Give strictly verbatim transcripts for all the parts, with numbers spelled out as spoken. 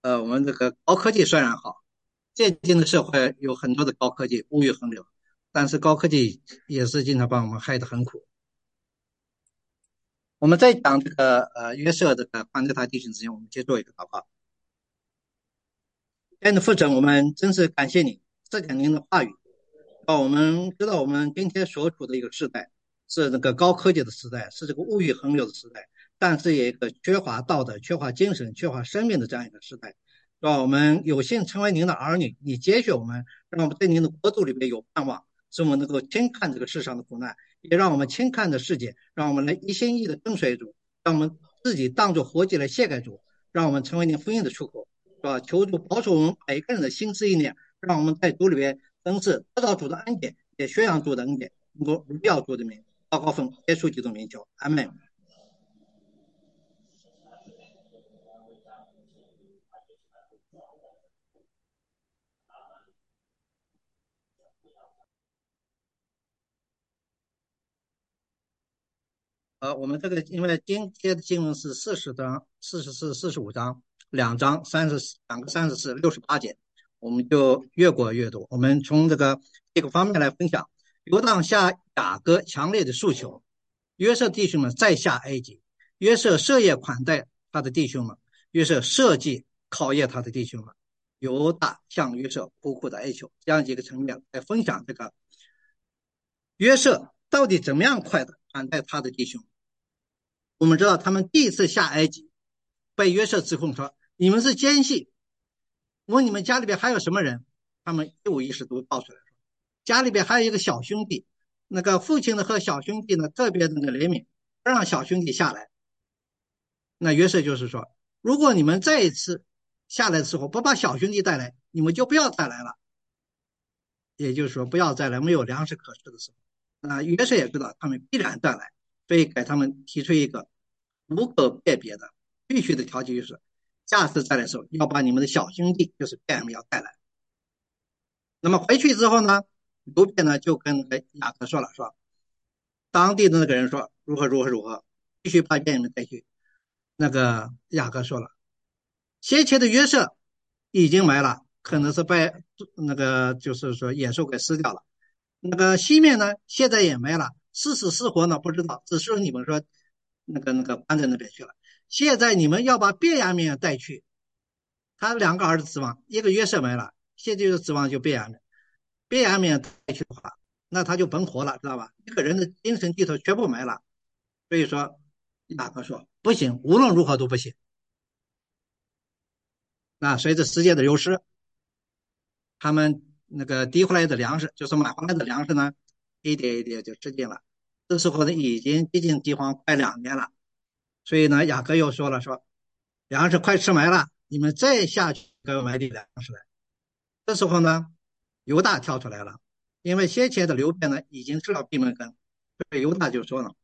呃，我们这个高科技虽然好，现今的社会有很多的高科技物欲横流，但是高科技也是经常把我们害得很苦。我们在讲这个呃约瑟这个宽德他弟兄之前，我们先做一个祷告。亲爱的父神，我们真是感谢你赐给您的话语，让我们知道我们今天所处的一个时代是这个高科技的时代，是这个物欲横流的时代，但是也一个缺乏道德、缺乏精神、缺乏生命的这样一个时代。让我们有幸成为您的儿女，你接续我们，让我们在您的国度里面有盼望，使我们能够轻看这个世上的苦难，也让我们轻看这世界，让我们来一心一意的跟随主，让我们自己当作活祭来献给主，让我们成为您福音的出口，是吧？求主保守我们每个人的心思意念，让我们在主里边真是得到主的恩典，也宣扬主的恩典，能够荣耀主的名。祷告奉耶稣基督名求，阿门。呃，我们这个因为今天的经文是四十章、四十四、四十五章，两章三十两个三十四六十八节，我们就越过越多。我们从这个这个方面来分享，游荡下雅各强烈的诉求，约瑟弟兄们再下埃及，约瑟设宴款待他的弟兄们，约瑟设计考验他的弟兄们，犹大向约瑟苦苦的哀求，这样几个层面来分享这个约瑟到底怎么样快的款待他的弟兄。我们知道他们第一次下埃及，被约瑟指控说：“你们是奸细。”问你们家里边还有什么人？他们一五一十都报出来说，家里边还有一个小兄弟。那个父亲呢和小兄弟呢特别的怜悯，不让小兄弟下来。那约瑟就是说，如果你们再一次下来的时候不把小兄弟带来，你们就不要再来了。也就是说，不要再来没有粮食可吃的时候。那约瑟也知道他们必然再来，所以给他们提出一个无可辩别的必须的条件，就是下次再来的时候要把你们的小兄弟，就是便雅悯要带来。那么回去之后呢，刘辩呢就跟雅各说了，说当地的那个人说如何如何如何，必须把便雅悯带去。那个雅各说了，先前的约瑟已经埋了，可能是被那个就是说野兽给吃掉了。那个西面呢，现在也没了，是死是活呢不知道，只是你们说那个那个搬在那边去了。现在你们要把便雅悯带去，他两个儿子死亡，一个约瑟没了，现在就指望就便雅悯，便雅悯带去的话，那他就甭活了，知道吧？一个人的精神寄托全部没了。所以说，雅各说不行，无论如何都不行。那随着时间的流失，他们那个提回来的粮食，就是买回来的粮食呢，一点一点就吃尽了。这时候呢，已经接近饥荒快两年了，所以呢，雅各又说了说，粮食快吃没了，你们再下去给我买点粮食来。这时候呢，犹大跳出来了，因为先前的流便呢已经知道闭门羹，所以犹大就说了，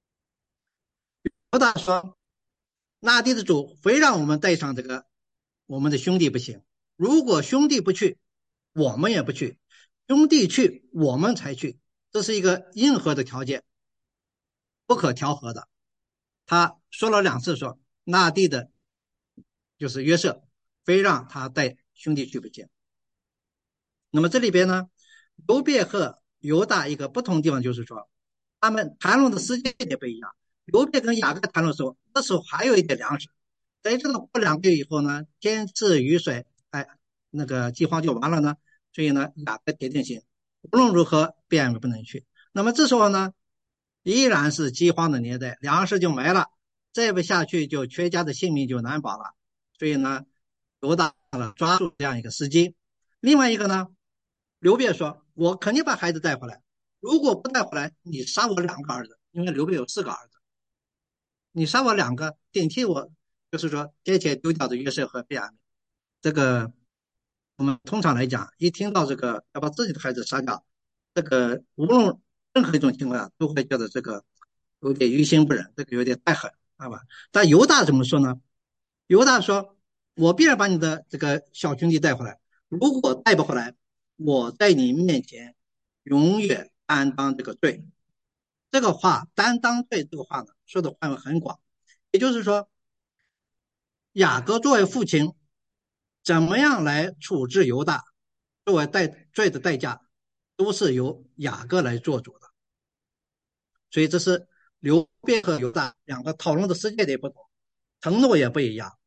犹大说，那地的主非让我们带上这个我们的兄弟不行，如果兄弟不去，我们也不去，兄弟去我们才去，这是一个硬核的条件，不可调和的。他说了两次说，那地的就是约瑟，非让他带兄弟去不行。那么这里边呢，犹别和犹大一个不同的地方就是说，他们谈论的时间也不一样。犹别跟雅各谈论的时候，那时候还有一点粮食。谁知道过两个月以后呢，天赐雨水，哎，那个饥荒就完了呢。所以呢，雅各铁定心，无论如何便不能去。那么这时候呢，依然是饥荒的年代，粮食就没了，再不下去就全家的性命就难保了。所以呢，犹大了抓住这样一个时机。另外一个呢，刘备说：“我肯定把孩子带回来，如果不带回来，你杀我两个儿子，因为刘备有四个儿子，你杀我两个，顶替我，就是说先前丢掉的约瑟和便雅悯。这个我们通常来讲，一听到这个要把自己的孩子杀掉，这个无论任何一种情况下，都会觉得这个有点于心不忍，这个有点太狠，知道吧？但犹大怎么说呢？犹大说：我必然把你的这个小兄弟带回来，如果带不回来，我在你面前永远担当这个罪。这个话担当罪这个话呢，说的范围很广，也就是说，雅各作为父亲， 怎么样来处置犹大作为代罪的代价，都是由雅各来做主的。所以这是刘备和犹大两个讨论的世界也不同，承诺也不一样。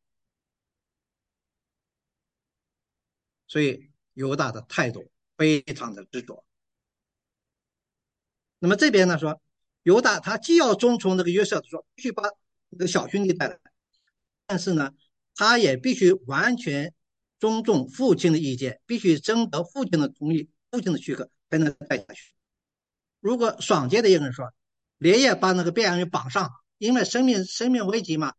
所以犹大的态度非常的执着。那么这边呢说，犹大他既要遵从这个约瑟说必须把这个小兄弟带来，但是呢，他也必须完全尊重父亲的意见，必须征得父亲的同意、父亲的许可才能带下去。如果爽接的一个人说，连夜把那个卞雅敏绑上，因为生命生命危急嘛，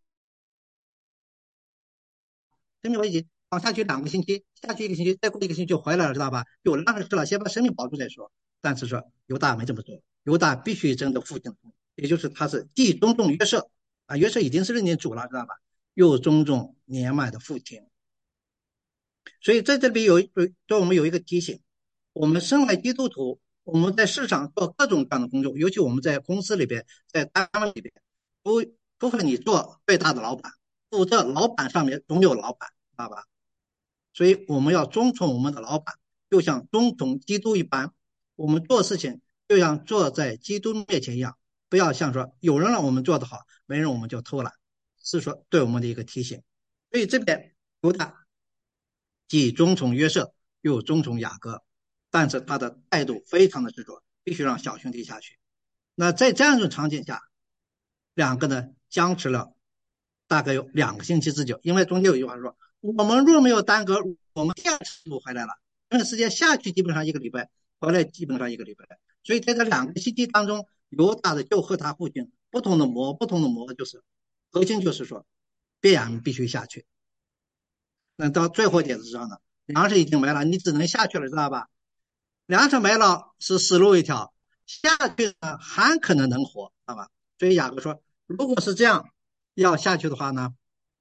生命危急，绑下去两个星期，下去一个星期，再过一个星期就回来了，知道吧？有那个事了，先把生命保住再说。但是说犹大没这么做，犹大必须征得父亲的同意，也就是他是既尊重约瑟啊，约瑟已经是认定主了，知道吧？又尊重年迈的父亲。所以在这里有对我们有一个提醒：我们身为基督徒，我们在市场做各种各样的工作，尤其我们在公司里边，在单位里边，不除非你做最大的老板，否则老板上面总有老板，知道吧？所以我们要尊崇我们的老板，就像尊崇基督一般。我们做事情就像坐在基督面前一样，不要像说有人让我们做得好，没人我们就偷懒，是说对我们的一个提醒。所以这边犹大既尊崇约瑟，又尊崇雅各，但是他的态度非常的执着，必须让小兄弟下去。那在这样一种场景下，两个呢僵持了大概有两个星期之久，因为中间有一句话说，我们若没有耽搁，我们第二次就回来了。因为时间下去基本上一个礼拜，回来基本上一个礼拜，所以在这两个星期当中，犹大的就和他父亲不同的磨，不同的磨就是核心就是说，卞雅敏必须下去。那到最后一点是什么呢？粮食已经没了，你只能下去了，知道吧？粮食没了是死路一条，下去呢还可能能活，知道吧？所以雅各说，如果是这样要下去的话呢，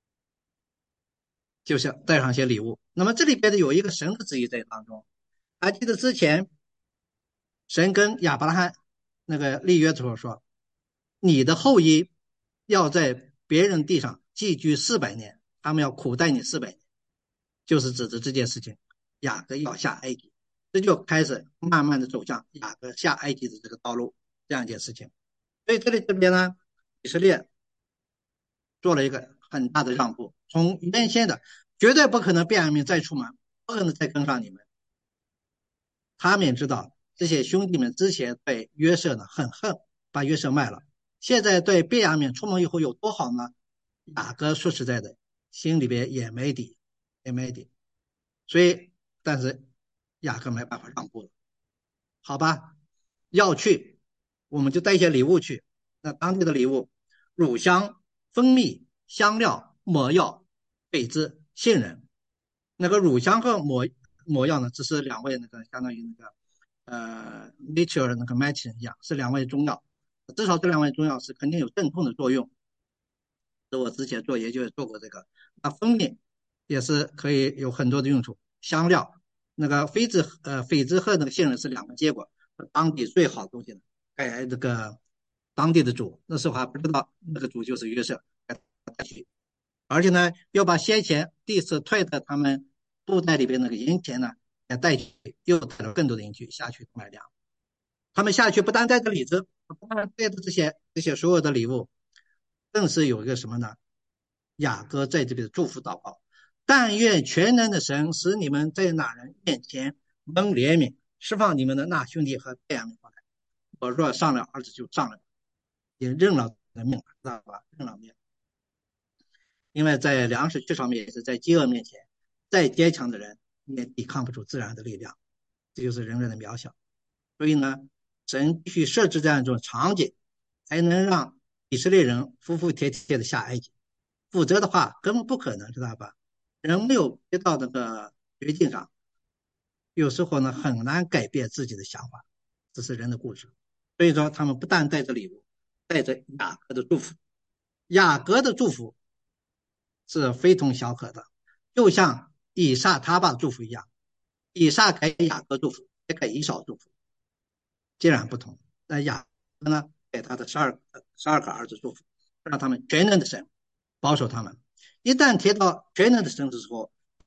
就是带上些礼物。那么这里边的有一个神的旨意在当中。还记得之前神跟亚伯拉罕那个立约的时候说，你的后裔要在别人地上寄居四百年，他们要苦待你四百年，就是指着这件事情，雅各要下埃及，这就开始慢慢的走向雅各下埃及的这个道路，这样一件事情。所以这里这边呢，以色列做了一个很大的让步，从原先的绝对不可能卞雅敏再出门，不可能再跟上你们。他们也知道这些兄弟们之前对约瑟呢很恨，把约瑟卖了，现在对卞雅敏出门以后有多好呢？雅各说实在的，心里边也没底，也没底。所以，但是雅各没办法让步了，好吧？要去，我们就带一些礼物去。那当地的礼物，乳香、蜂蜜、香料、抹药、痱子、杏仁。那个乳香和抹抹药呢，只是两味那个相当于那个呃 nature 那个 medicine 一样，是两味中药。至少这两味中药是肯定有镇痛的作用。是我之前做研究也做过这个。那蜂蜜也是可以有很多的用处。香料，那个痱子呃痱子和那个杏仁是两个结果，当地最好的东西呢，给这个当地的主，那时候还不知道那个主就是约瑟，而且呢要把先前第一次退的他们布袋里边那个银钱呢也带去，又带了更多的银去下去买粮。他们下去不但带着礼子，不但带着这些这些所有的礼物，更是有一个什么呢？雅各在这里的祝福祷告，但愿全能的神使你们在那人面前蒙怜悯，释放你们的那兄弟和太阳过来。我若上了儿子就上了，也认了的命，知道吧？认了命。因为在粮食缺少面也是在饥饿面前，再坚强的人也抵抗不住自然的力量，这就是人类的渺小。所以呢，神必须设置这样一种场景，才能让以色列人服服帖帖的下埃及，否则的话根本不可能，知道吧？人没有跌到那个绝境上，有时候呢很难改变自己的想法，这是人的故事。所以说，他们不但带着礼物，带着雅各的祝福，雅各的祝福是非同小可的，就像以撒他爸祝福一样，以撒给雅各祝福，也给以扫祝福，截然不同。那雅各呢，给他的十二十二个儿子祝福，让他们全能的神保守他们。一旦提到全能的神的时候，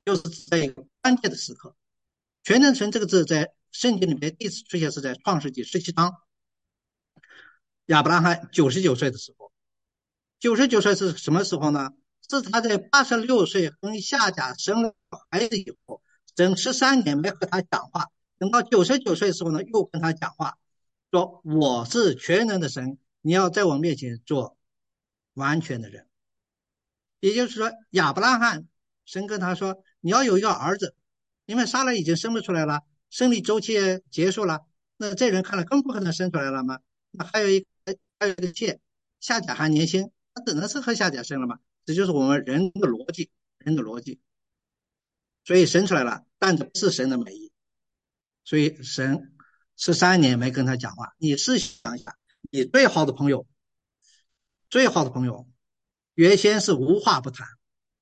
就是在一个关键的时刻。全能神这个字在圣经里面第一次出现是在创世纪十七章，亚伯拉罕九十九岁的时候。九十九岁是什么时候呢？是他在八十六岁跟夏甲生了孩子以后，整十三年没和他讲话，等到九十九岁的时候呢，又跟他讲话，说我是全能的神，你要在我面前做完全的人。也就是说，亚伯拉罕神跟他说，你要有一个儿子，因为撒拉已经生不出来了，生理周期结束了，那这人看了更不可能生出来了吗？那还有一个还有一个妾，夏甲还年轻，他只能是和夏甲生了嘛？这就是我们人的逻辑，人的逻辑。所以生出来了，但这不是神的美意。所以神十三年没跟他讲话。你试想一下，你最好的朋友，最好的朋友，原先是无话不谈、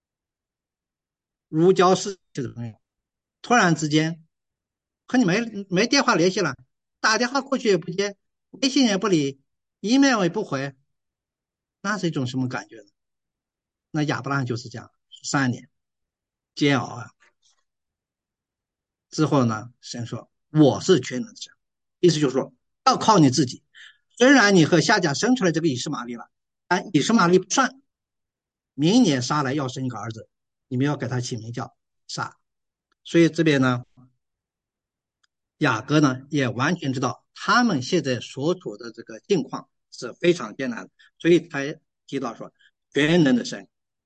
如胶似漆的朋友，突然之间和你没没电话联系了，打电话过去也不接，微信也不理，email 也不回，那是一种什么感觉呢？那亚伯拉罕就是这样，三年煎熬啊。之后呢，神说我是全能的神，意思就是说要靠你自己。虽然你和夏甲生出来这个以实玛利了，但以实玛利不算。明年撒来要生一个儿子，你们要给他起名叫撒。所以这边呢，雅各呢也完全知道他们现在所处的这个境况是非常艰难的，所以才提到说全能的神。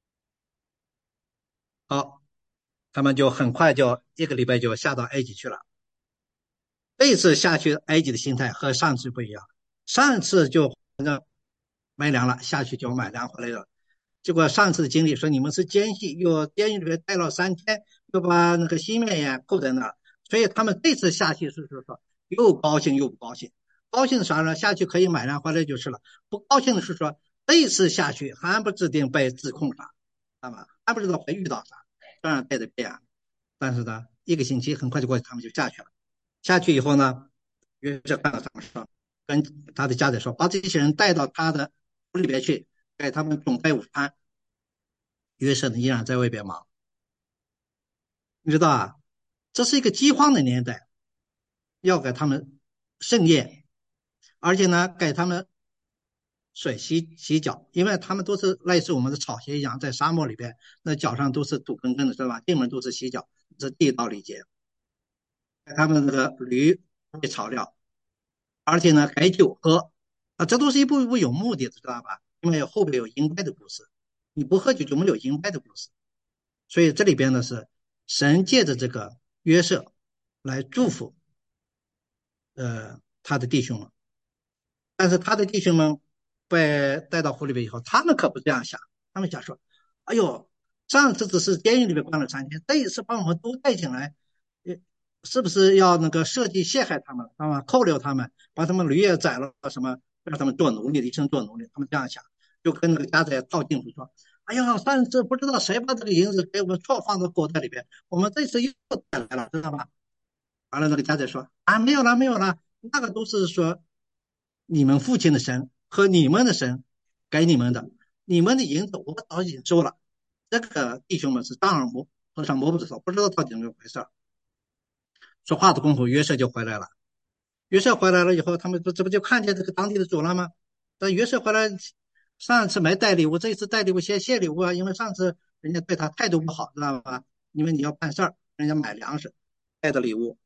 好，他们就很快就一个礼拜就下到埃及去了。这次下去埃及的心态和上次不一样，上次就反正买粮了，下去就买粮回来了。结果上次的经历说你们是奸细，又监狱里面待了三天，又把那个西面也扣在那儿，所以他们这次下去是说又高兴又不高兴。高兴的啥呢？下去可以买粮回来就是了。不高兴的是说这次下去还不知定被指控啥，知道吗？还不知道会遇到啥，当然带着变。但是呢，一个星期很快就过去，他们就下去了。下去以后呢，约瑟看到他们说，跟他的家长说，把这些人带到他的屋里边去，给他们准备午餐。约瑟呢依然在外边忙，你知道啊，这是一个饥荒的年代，要给他们盛宴，而且呢，给他们水洗洗脚，因为他们都是类似我们的草鞋一样，在沙漠里边，那脚上都是土坑坑的，是吧？进门都是洗脚，这是地道礼节。给他们那个驴喂草料，而且呢给酒喝啊，这都是一步一步有目的的，知道吧？因为后边有应该的故事，你不喝酒就没有应该的故事。所以这里边呢是神借着这个约瑟来祝福呃他的弟兄们，但是他的弟兄们被带到湖里边以后，他们可不这样想，他们想说，哎呦，上次只是监狱里面关了三天，这一次把我们都带进来，呃是不是要那个设计陷害他们，知道吗？扣留他们，把他们驴也宰了，什么让他们做奴隶，一生做奴隶，他们这样想，就跟那个家宰套近乎说，哎呀，上次不知道谁把这个银子给我们错放到口袋里边，我们这次又带来了，知道吗？完了，那个家宰说啊，没有了，没有了，那个都是说你们父亲的神和你们的神给你们的，你们的银子我早已经收了。这个弟兄们是丈二摸和尚摸不着头，不知道到底怎么回事。说话的功夫，约瑟就回来了。约瑟回来了以后，他们不这不就看见这个当地的主了吗？但约瑟回来，上次没带礼物，这一次带礼物先谢礼物啊，因为上次人家对他态度不好，知道吧？因为你要办事儿，人家买粮食带的礼物，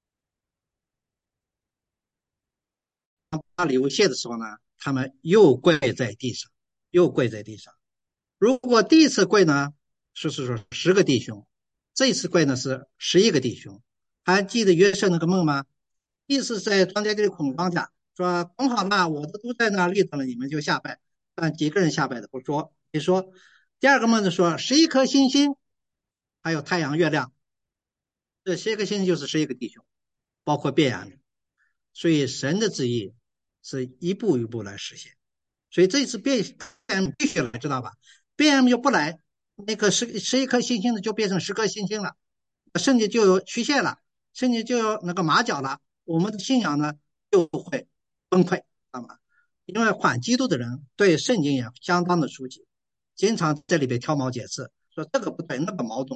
把礼物谢的时候呢，他们又跪在地上，又跪在地上。如果第一次跪呢，是是说十个弟兄，这次跪呢是十一个弟兄。还记得约瑟那个梦吗？意思在庄稼地里孔庄稼，说孔好了，我的都在那立着了，你们就下拜。但几个人下拜的不说，你说第二个梦子说十一颗星星，还有太阳、月亮，这十一颗星星就是十一个弟兄，包括便雅悯。所以神的旨意是一步一步来实现。所以这次变 M 必须来，知道吧？变 M 就不来，那个十十一颗星星的就变成十颗星星了，甚至就有曲线了，甚至就有那个马脚了。我们的信仰呢就会崩溃，知道吗？因为反基督的人对圣经也相当的熟悉，经常在里边挑毛解刺，说这个不对，那个矛盾，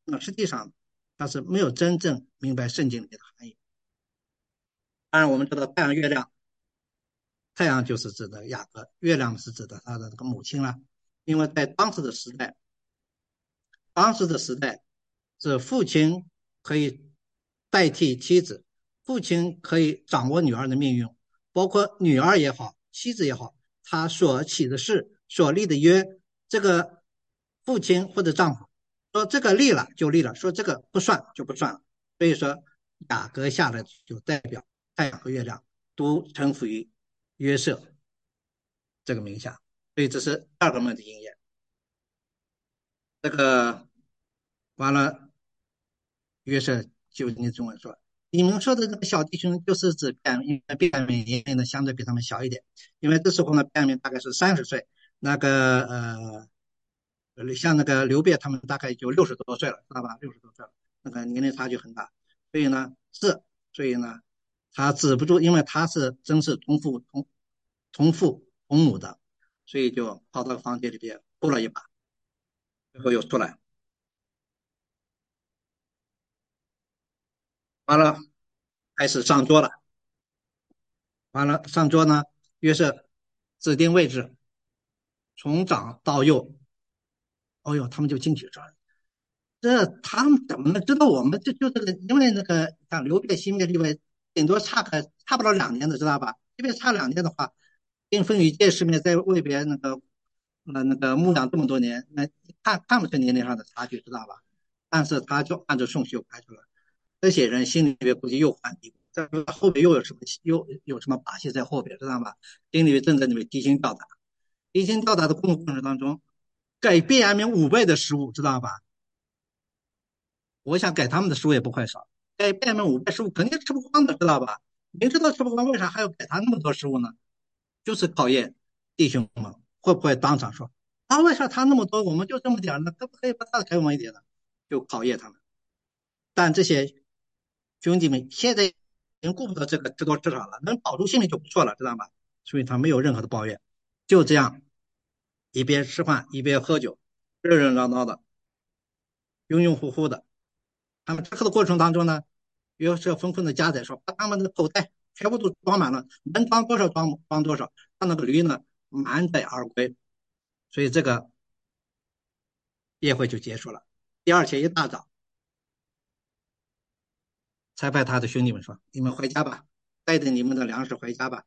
那实际上他是没有真正明白圣经里面的含义。当然，我们知道太阳、月亮，太阳就是指的雅各，月亮是指的他的这个母亲了。因为在当时的时代，当时的时代是父亲可以代替妻子，父亲可以掌握女儿的命运，包括女儿也好，妻子也好，他所起的誓、所立的约，这个父亲或者丈夫说这个立了就立了，说这个不算就不算了。所以说，雅各下来就代表太阳和月亮都臣服于约瑟这个名下，所以这是第二个梦的应验。这个完了，约瑟就你中文说，你们说的这个小弟兄就是指便，因为便雅悯年龄呢相对比他们小一点，因为这时候呢便雅悯大概是三十岁，那个呃像那个刘备他们大概就六十多岁了，知道吧？六十多岁了，那个年龄差距很大，所以呢是，所以呢他止不住，因为他是真是同父同同父同母的，所以就跑到房间里边哭了一把，最后又出来，完了开始上桌了。完了上桌呢，约瑟指定位置，从长到幼。哦呦，他们就进去说，这他们怎么能知道我们就就这个？因为那个像刘备熄灭立位，顶多差个差不了两年的，知道吧？因为差两年的话，冰封于见世面，在外边那个呃那个牧养这么多年，那看看不出年龄上的差距，知道吧？但是他就按照顺序排出来，这些人心里面估计又犯嘀咕，这后边又有什么又有什么把戏在后边，知道吧？心里面正在那边提心吊胆，提心吊胆的过程当中，给卞阳明五倍的食物，知道吧？我想给他们的食物也不会少，给卞阳明五倍食物肯定吃不光的，知道吧？明知道吃不光，为啥还要给他那么多食物呢？就是考验弟兄们会不会当场说，啊，为啥他那么多，我们就这么点呢？可不可以把他给我们一点呢？就考验他们。但这些兄弟们现在已经顾不得这个吃多吃少了，能保住性命就不错了，知道吗？所以他没有任何的抱怨，就这样一边吃饭一边喝酒，热热闹闹的，拥拥护护的。他们吃喝的过程当中呢，约瑟纷纷的加载说，把他们的口袋全部都装满了，能装多少装装多少，让那个驴呢满载而归。所以这个宴会就结束了。第二天一大早，才派他的兄弟们说：“你们回家吧，带着你们的粮食回家吧。”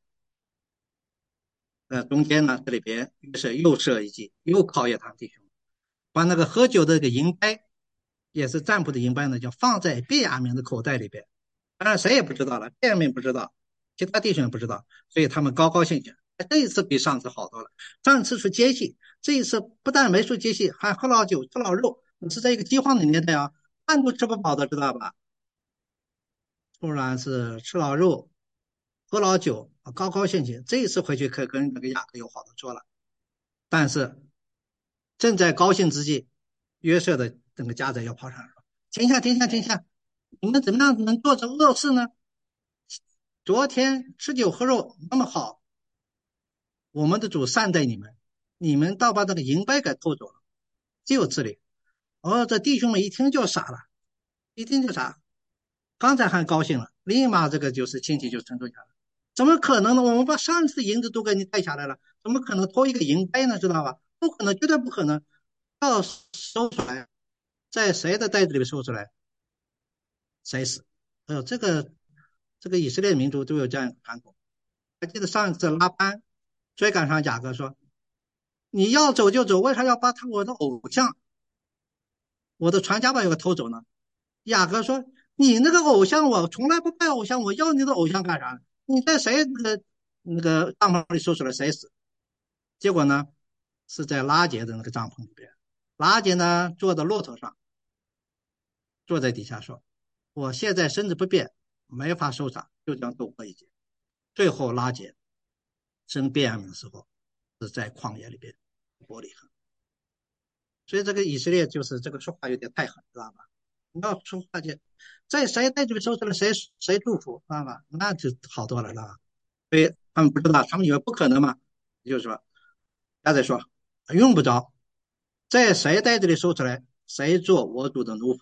呃，中间呢，这里边于是又设一计，又考验他弟兄，把那个喝酒的这个银杯，也是占卜的银杯呢，就放在卞雅明的口袋里边。当然谁也不知道了，卞雅明不知道，其他弟兄也不知道，所以他们高高兴兴。这一次比上次好多了，上次是接戏，这一次不但没说接戏，还喝了酒，吃了肉。是在一个饥荒的年代啊，饭都吃不饱的，知道吧？突然是吃了肉，喝了酒，高高兴兴。这一次回去可跟那个雅各有好的说了。但是正在高兴之际，约瑟的整个家长要跑上来说：停下，停下，停下！你们怎么样能做这恶事呢？昨天吃酒喝肉那么好，我们的主善待你们，你们倒把这个银杯给偷走了，岂有此理！哦，这弟兄们一听就傻了，一听就傻。刚才还高兴了，立马这个就是亲戚就沉重下来。怎么可能呢？我们把上次银子都给你带下来了，怎么可能偷一个银杯呢？知道吧？不可能，绝对不可能。要收出来，在谁的袋子里面收出来，谁死。哎呦，这个这个以色列民族都有这样一个传统。还记得上一次拉班追赶上雅各说：“你要走就走，为啥要把他我的偶像，我的传家宝给偷走呢？”雅各说：“你那个偶像，我从来不拜偶像，我要你的偶像干啥？你在谁那个那个帐篷里搜出来谁死？”结果呢，是在拉结的那个帐篷里边，拉结呢坐在骆驼上，坐在底下说：“我现在身子不便，没法收场，就这样度过一劫。”最后拉结生便雅悯的时候，是在旷野里边玻璃河。所以这个以色列就是这个说话有点太狠，知道吧？你要说话就在谁在这边收出来谁谁祝福，知道吧？那就好多了，知道吧？所以他们不知道，他们以为不可能嘛，就是说，他在说用不着，在谁袋子里收出来，谁做我主的奴仆。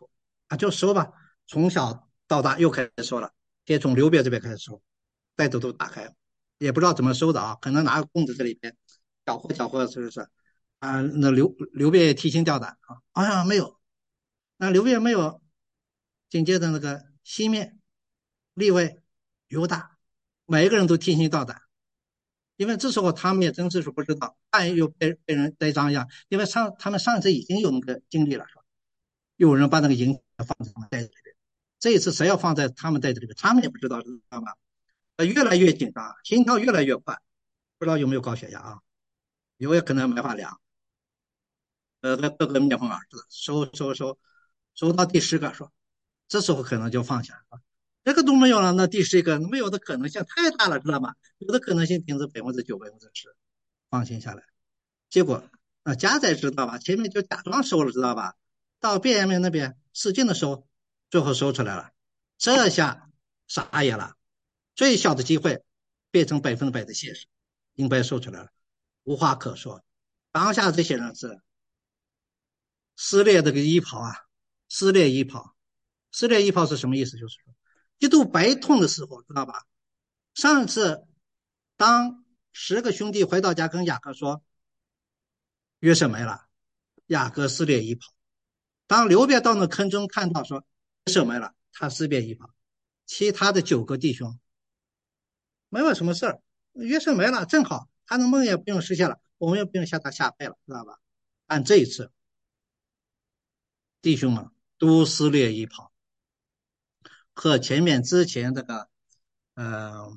啊，就收吧，从小到大又开始收了，先从刘别这边开始收，袋子都打开，也不知道怎么收的啊，可能拿个棍子这里边搅和搅和，是不是？啊，那刘刘备提心吊胆啊，哎呀没有，那刘备没有，紧接着那个西面、立位、犹大，每一个人都提心吊胆，因为这时候他们也真是不知道，万一又被被人栽赃一样，因为上他们上次已经有那个经历了，是吧？有人把那个银放在他们袋子里边，这一次谁要放在他们袋子里边，他们也不知道，知道吗？呃，越来越紧张，心跳越来越快，不知道有没有高血压啊？有也可能没法量，呃，各个面红耳赤的，收收收，收到第十个说，这时候可能就放下了，这个都没有了，那第十一个没有的可能性太大了，知道吗？有的可能性顶至百分之九、百分之十，放心下来。结果啊，家仔知道吧？前面就假装收了，知道吧？到卞阳明那边使劲的收，最后收出来了。这下傻眼了，最小的机会变成百分之百的现实，硬被收出来了，无话可说。当下这些人是撕裂这个衣袍啊，撕裂衣袍，撕裂衣袍是什么意思？就是说，极度白痛的时候，知道吧？上次当十个兄弟回到家跟雅各说约瑟没了，雅各撕裂衣袍。当刘备到那坑中看到说约瑟没了，他撕裂衣袍。其他的九个弟兄没有什么事儿，约瑟没了，正好他的梦也不用实现了，我们也不用向他下拜了，知道吧？但这一次，弟兄们都撕裂衣袍，和前面之前这个呃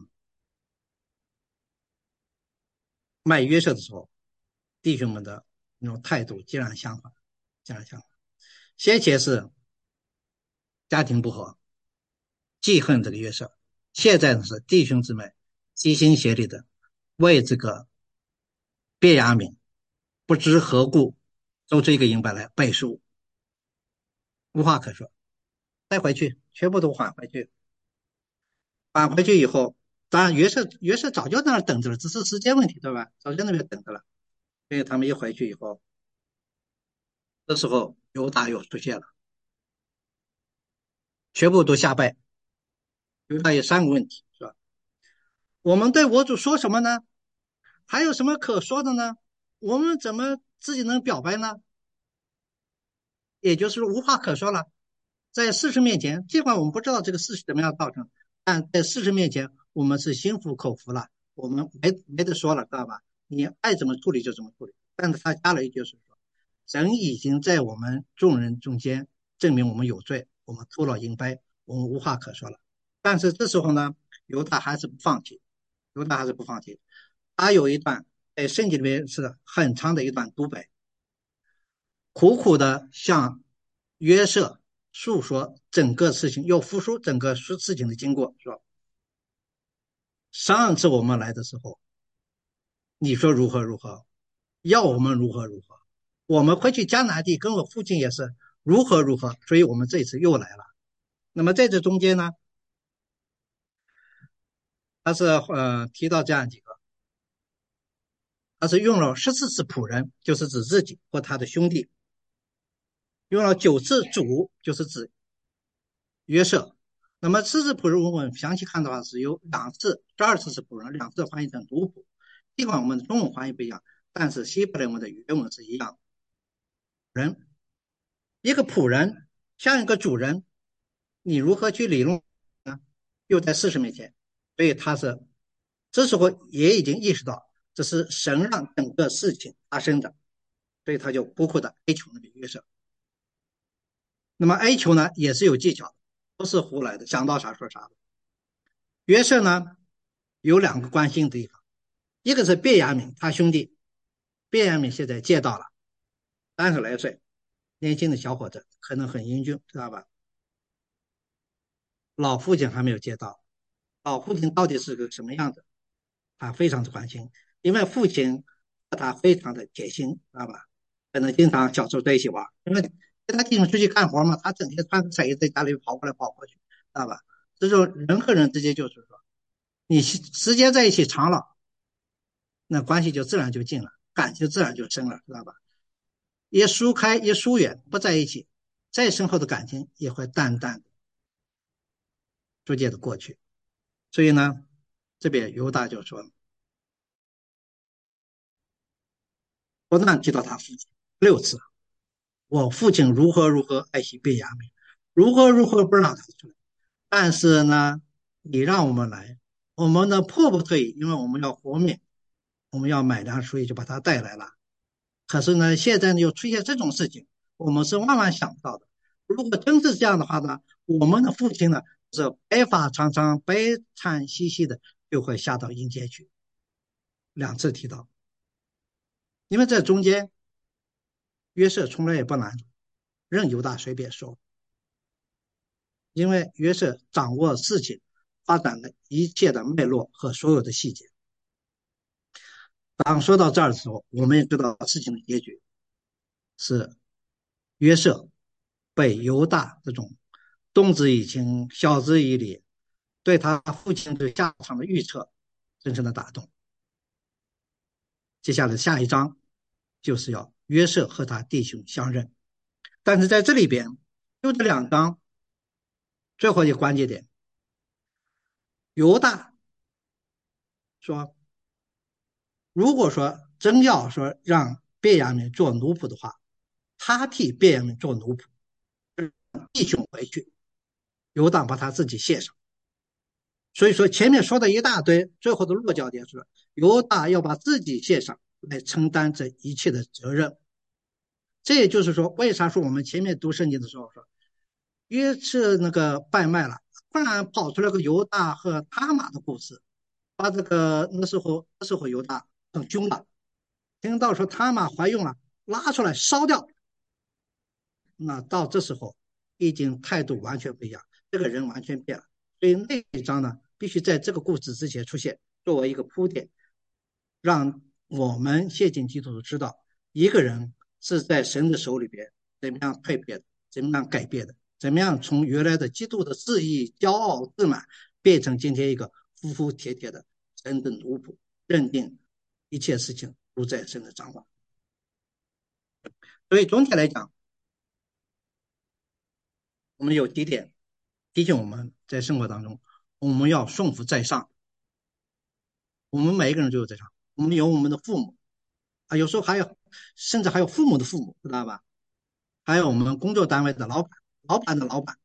卖约瑟的时候，弟兄们的那种态度截然相反，截然相反。先前是家庭不和，记恨这个约瑟，现在呢是弟兄姊妹齐心协力的为这个卞雅敏不知何故做出一个银牌来背书，无话可说，带回去，全部都还回去。返回去以后，当然约瑟约瑟早就在那等着了，只是时间问题，对吧？早就在那边等着了。所以他们一回去以后，这时候犹大又出现了，全部都下拜。犹大有三个问题，是吧？我们对我主说什么呢？还有什么可说的呢？我们怎么自己能表白呢？也就是说无话可说了。在事实面前，尽管我们不知道这个事实怎么样造成，但在事实面前，我们是心服口服了，我们没没得说了，知道吧？你爱怎么处理就怎么处理。但是他加了一句是说，神已经在我们众人中间证明我们有罪，我们偷了银杯，我们无话可说了。但是这时候呢，犹大还是不放弃，犹大还是不放弃。他有一段在圣经里面是很长的一段独白，苦苦的向约瑟诉说整个事情，要复述整个事情的经过，说上次我们来的时候，你说如何如何，要我们如何如何，我们回去迦南地跟我父亲也是如何如何，所以我们这次又来了。那么在这中间呢，他是呃提到这样几个，他是用了十四次仆人，就是指自己或他的兄弟，用了九次主，就是指约瑟。那么四次仆人，我们详细看的话是有两次，十二次是仆人，两次翻译成奴仆。尽管我们的中文翻译不一样，但是希伯来文的原文是一样。人一个仆人像一个主人，你如何去理论呢？又在事实面前，所以他是这时候也已经意识到这是神让整个事情发生的，所以他就苦苦的哀求那个约瑟。那么哀求呢，也是有技巧的，不是胡来的，想到啥说啥的。约瑟呢有两个关心的地方，一个是卞雅敏，他兄弟卞雅敏现在借到了三十来岁，年轻的小伙子，可能很英俊，知道吧？老父亲还没有接到，老父亲到底是个什么样子，他非常的关心，因为父亲和他非常的贴心，知道吧？可能经常小时候在一起玩，因为跟他弟兄出去干活嘛，他整天穿个彩衣在家里跑过来跑过去，知道吧？这种人和人之间就是说，你时间在一起长了，那关系就自然就近了，感情自然就深了，知道吧？一疏开一疏远，不在一起， 再深厚的感情也会淡淡的逐渐的过去。所以呢，这边犹大就说，不断提到他父亲六次，我父亲如何如何爱惜便雅悯，如何如何不让他出来。但是呢，你让我们来，我们呢迫不得已，因为我们要活命，我们要买粮，所以就把他带来了。可是呢，现在呢又出现这种事情，我们是万万想不到的。如果真是这样的话呢，我们的父亲呢是白发苍苍、悲惨兮兮的，就会下到阴间去。两次提到，因为这中间约瑟从来也不拦住，任犹大随便说，因为约瑟掌握事情发展的一切的脉络和所有的细节。当说到这儿的时候，我们也知道事情的结局是约瑟被犹大这种动之以情、晓之以理，对他父亲对下场的预测深深的打动。接下来下一章就是要约瑟和他弟兄相认，但是在这里边就这两章最后一个关键点，犹大说，如果说真要说让便雅悯做奴仆的话，他替便雅悯做奴仆，弟兄回去，犹大把他自己献上。所以说前面说的一大堆，最后的落脚点是犹大要把自己献上来承担这一切的责任。这也就是说，为啥说我们前面读圣经的时候说，约瑟那个拜麦了，突然跑出来个犹大和他玛的故事，把这个那时候那时候犹大很凶了，听到说他玛怀孕了，拉出来烧掉。那到这时候已经态度完全不一样，这个人完全变了。所以那一章呢，必须在这个故事之前出现，作为一个铺垫，让我们现今基督徒知道，一个人是在神的手里边怎么样蜕变的，怎么样改变的，怎么样从原来的基督的肆意、骄傲、自满，变成今天一个服服帖帖的神的奴仆，认定一切事情都在神的掌管。所以总体来讲，我们有几点提醒我们在生活当中，我们要顺服在上。我们每一个人都有在上，我们有我们的父母啊，有时候还有，甚至还有父母的父母，知道吧？还有我们工作单位的老板，老板的老板，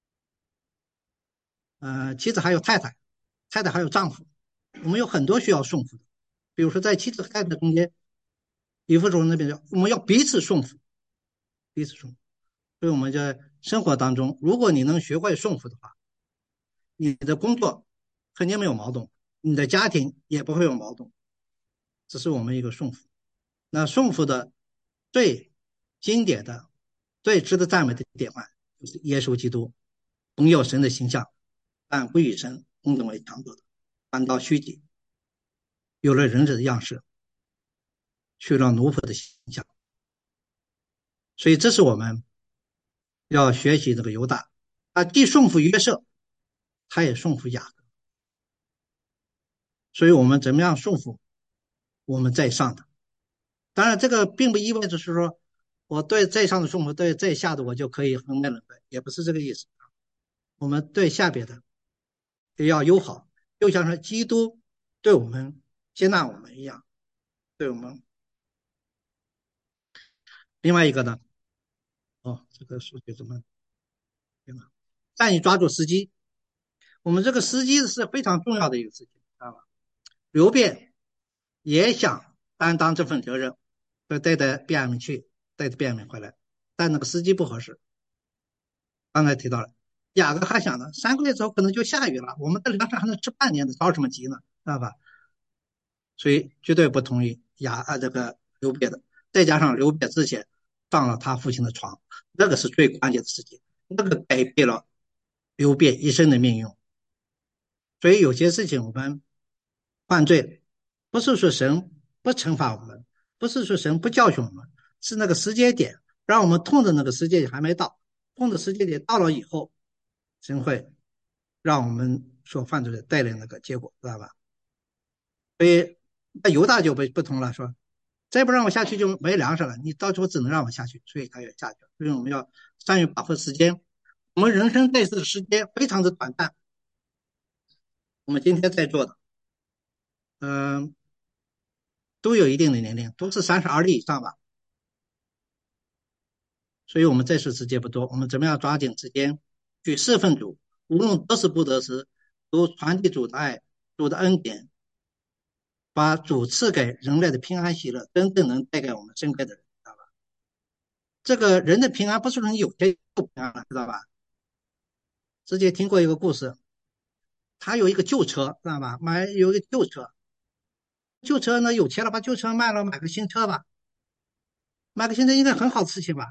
呃，妻子还有太太，太太还有丈夫，我们有很多需要顺服的。比如说在妻子和太太中间，以弗所那边我们要彼此顺服，彼此顺服。所以我们在生活当中，如果你能学会顺服的话，你的工作肯定没有矛盾，你的家庭也不会有矛盾，这是我们一个顺服。那顺服的最经典的、最值得赞美的典范，就是耶稣基督，荣耀神的形象，但不与神同等为强夺的，反倒虚己，有了人子的样式，去了奴仆的形象。所以这是我们要学习这个犹大，他既顺服约瑟，他也顺服雅各。所以我们怎么样顺服我们在上的？当然，这个并不意味着是说我对在上的顺服，对在下的我就可以横眉冷对，也不是这个意思。我们对下边的也要友好，就像是基督对我们接纳我们一样，对我们。另外一个呢，哦，这个数据怎么对吗？善于抓住时机，我们这个时机是非常重要的一个事情，知道吧？刘辩也想担当这份责任，说带着便雅悯去，带着便雅悯回来，但那个时机不合适。刚才提到了，雅各还想呢，三个月之后可能就下雨了，我们的粮食还能吃半年的，着什么急呢？知道吧？所以绝对不同意雅啊这个刘别的。再加上刘别之前上了他父亲的床，那个是最关键的事情，那个改变了刘别一生的命运。所以有些事情我们犯罪，不是说神不惩罚我们，不是说神不教训我们，是那个时间点让我们痛的那个时间点还没到，痛的时间点到了以后，神会让我们所犯罪的带来那个结果，知道吧？所以那犹大就不不同了，说再不让我下去就没粮食了，你到时候只能让我下去，所以他也下去了。所以我们要善于把握时间。我们人生在世的时间非常的短暂，我们今天在座的，嗯、呃，都有一定的年龄，都是三十而立以上吧。所以我们在世时间不多，我们怎么样抓紧时间去侍奉主，无论得时不得时，都传递主的爱、主的恩典，把主赐给人类的平安喜乐，真正能带给我们身边的人，知道吧？这个人的平安不是说你有钱就平安了，知道吧？之前听过一个故事，他有一个旧车，知道吧？买有一个旧车，旧车呢有钱了把旧车卖了，买个新车吧，买个新车应该很好的事情吧？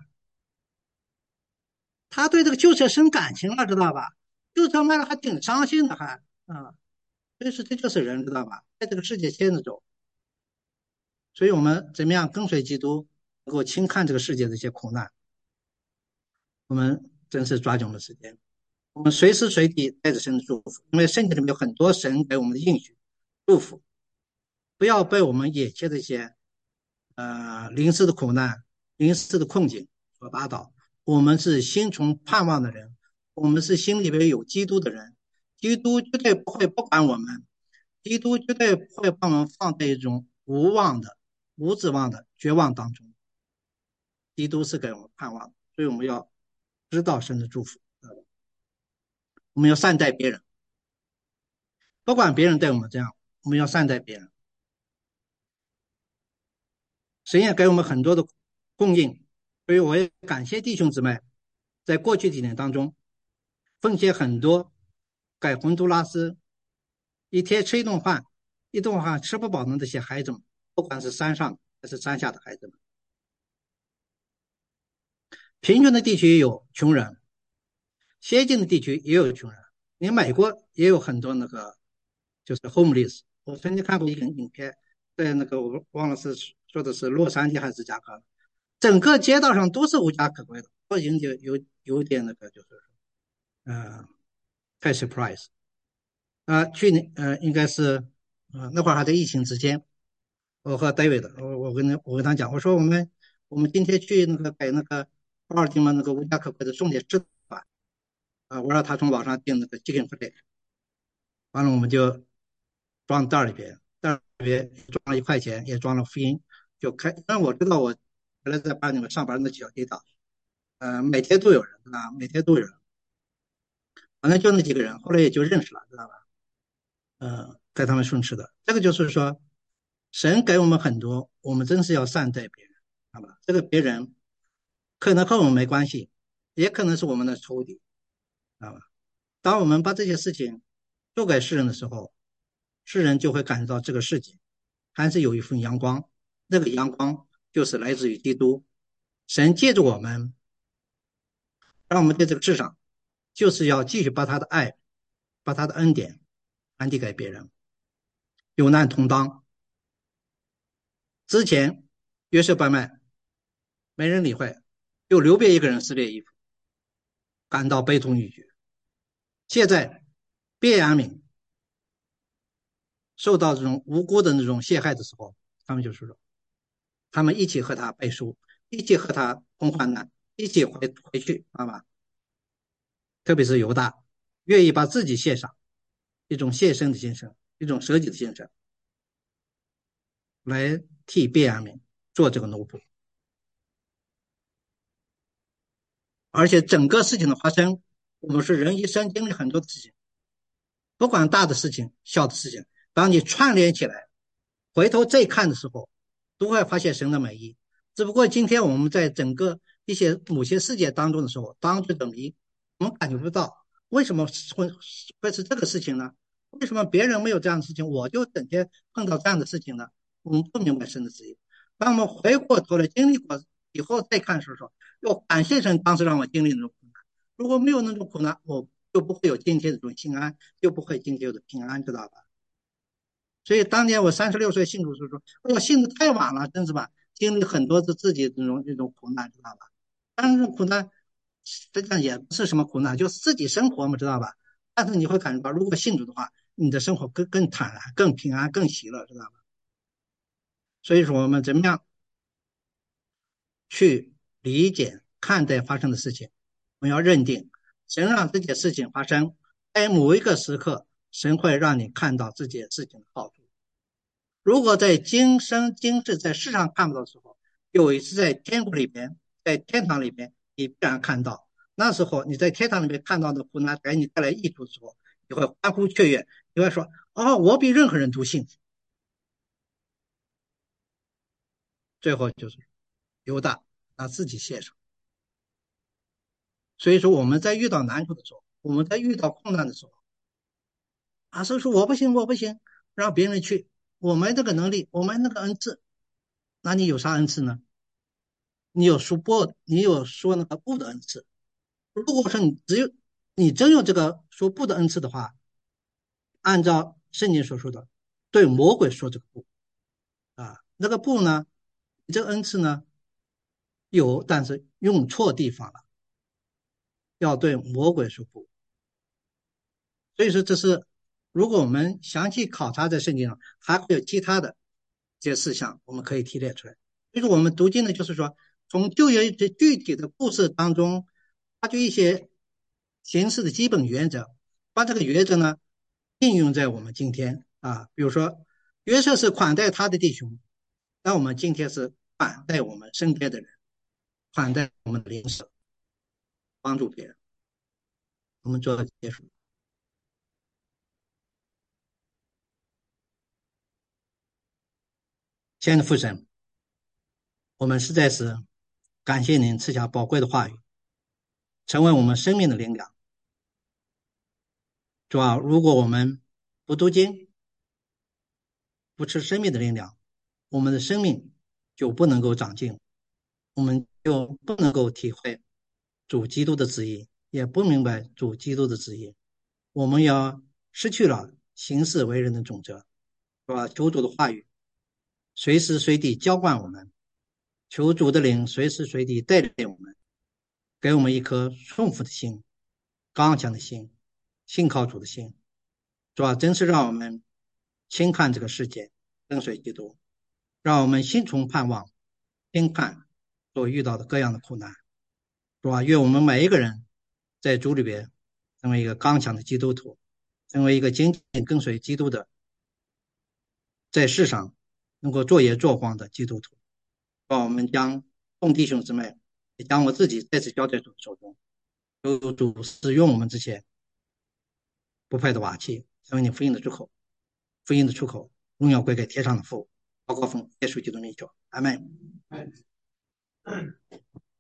他对这个旧车生感情了，知道吧？旧车卖了还挺伤心的，还啊。所以说这就是人，知道吧？在这个世界牵着走，所以我们怎么样跟随基督，能够轻看这个世界的一些苦难，我们真是抓紧了时间。我们随时随地带着神的祝福，因为圣经里面有很多神给我们的应许、祝福，不要被我们眼前的一些呃临时的苦难、临时的困境所打倒。我们是心存盼望的人，我们是心里边有基督的人，基督绝对不会不管我们，基督绝对不会把我们放在一种无望的、无指望的绝望当中。基督是给我们盼望的，所以我们要知道神的祝福，我们要善待别人，不管别人对我们这样，我们要善待别人。神也给我们很多的供应，所以我也感谢弟兄姊妹，在过去几年当中奉献很多给洪都拉斯一天吃一顿饭，一顿饭吃不饱的这些孩子们，不管是山上还是山下的孩子们。贫穷的地区有穷人，先进的地区也有穷人，你美国也有很多那个就是 homeless。我曾经看过一个影片，在那个我忘了是说的是洛杉矶还是芝加哥，整个街道上都是无家可归的，我已经就有有点那个就是呃太 surprise 啊、呃去年呃应该是呃那会儿还在疫情之间，我和 David 我我跟他我跟他讲，我说我们我们今天去那个给那个巴尔的摩那个无家可归的送点吃的吧，啊、我让他从网上订那个 chicken fillet，完了我们就装袋里边，袋里边装了一块钱，也装了福音，就开。但我知道我原来在班里面上班那几条街道，呃，每天都有人，知道吧？每天都有人，反正就那几个人，后来也就认识了，知道吧？呃，带他们顺吃的，这个就是说，神给我们很多，我们真是要善待别人，好吧？这个别人可能和我们没关系，也可能是我们的仇敌，知道吧？当我们把这些事情做给世人的时候，世人就会感觉到这个世界还是有一份阳光，那个阳光就是来自于基督。神借着我们，让我们在这个世上，就是要继续把他的爱、把他的恩典传递给别人，有难同当。之前约瑟败卖，没人理会，就留别一个人撕裂衣服，感到悲痛欲绝。现在卞雅敏受到这种无辜的那种陷害的时候，他们就是说，他们一起和他背书，一起和他共患难，一起回回去，知道吧？特别是犹大，愿意把自己献上，一种献身的精神，一种舍己的精神，来替卞雅敏做这个奴仆。而且整个事情的发生，我们是人一生经历很多的事情，不管大的事情、小的事情，当你串联起来，回头再看的时候，都会发现神的美意。只不过今天我们在整个一些某些事件当中的时候，当局者迷，我们感觉不到为什么会会是这个事情呢？为什么别人没有这样的事情，我就整天碰到这样的事情呢？我们不明白神的旨意。当我们回过头来经历过以后再看的时候，要感谢神当时让我经历那种苦难。如果没有那种苦难，我就不会有今天的这种心安，就不会今天有的平安，知道吧？所以当年我三十六岁信主的时候，我信的太晚了，真是吧？经历很多次自己这种这种苦难，知道吧？但是苦难实际上也不是什么苦难，就是自己生活嘛，知道吧？但是你会感觉到，如果信主的话，你的生活更更坦然、更平安、更喜乐，知道吧？所以说我们怎么样去理解、看待发生的事情。我们要认定，神让这件事情发生，在某一个时刻，神会让你看到这件事情的好处。如果在今生今世在世上看不到的时候，有一次在天国里边，在天堂里边，你必然看到。那时候你在天堂里面看到的苦难给你带来益处的时候，你会欢呼雀跃，你会说：哦，我比任何人都幸福。最后就是犹大他自己献上。所以说我们在遇到难处的时候，我们在遇到困难的时候，啊，所以说我不行，我不行，让别人去，我没这个能力，我没那个恩赐，那你有啥恩赐呢？你有说不，你有说那个不的恩赐。如果说你只有你真有这个说不的恩赐的话，按照圣经所说的，对魔鬼说这个不啊，那个不呢，你这个恩赐呢有，但是用错地方了，要对魔鬼说不。所以说这是，如果我们详细考察在圣经上，还会有其他的这些事项，我们可以提炼出来。所以说我们读经呢，就是说从旧约这具体的故事当中，发掘一些形式的基本原则，把这个原则呢应用在我们今天啊，比如说约瑟是款待他的弟兄，那我们今天是款待我们身边的人，款待我们的邻舍，帮助别人。我们做结束。亲爱的父神，我们实在是感谢您赐下宝贵的话语，成为我们生命的灵粮。主要如果我们不读经，不吃生命的灵粮，我们的生命就不能够长进，我们就不能够体会主基督的旨意，也不明白主基督的旨意。我们要失去了行事为人的准则，是吧？求主的话语随时随地浇灌我们，求主的灵随时随地带领我们，给我们一颗顺服的心、刚强的心、信靠主的心。主要真是让我们轻看这个世界，跟随基督，让我们心存盼望，轻看所遇到的各样的苦难。主啊，愿我们每一个人在主里边成为一个刚强的基督徒，成为一个紧紧跟随基督的，在世上能够作业做光的基督徒。让我们将众弟兄姊妹，也将我自己再次交在主手中，求主使用我们这些不配的瓦器，成为你福音的出口，福音的出口，荣耀归给天上的父，祷告奉耶稣基督名求，阿门。